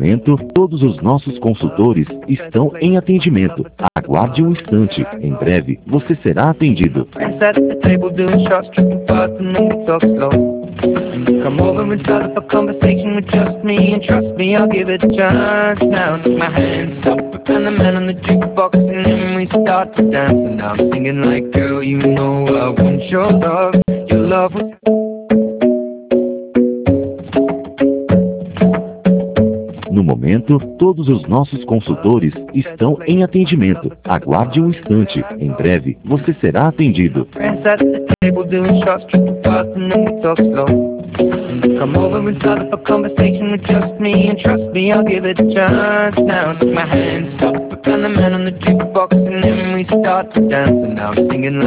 momento, todos os nossos consultores estão em atendimento. Aguarde um instante. Em breve, você será atendido. Come over and start up a conversation with just me, and trust me, I'll give it a chance. Now take my hands up and the man on the jukebox, and then we start to dance. And I'm singing like, girl, you know I want your love. Your love was... No momento, todos os nossos consultores estão em atendimento. Aguarde um instante. Em breve, você será atendido. Come over and start up a conversation with just me, and trust me, I'll give it a chance. Now take my hands up and the man on the jukebox, and then we start to dance. And I'm singing like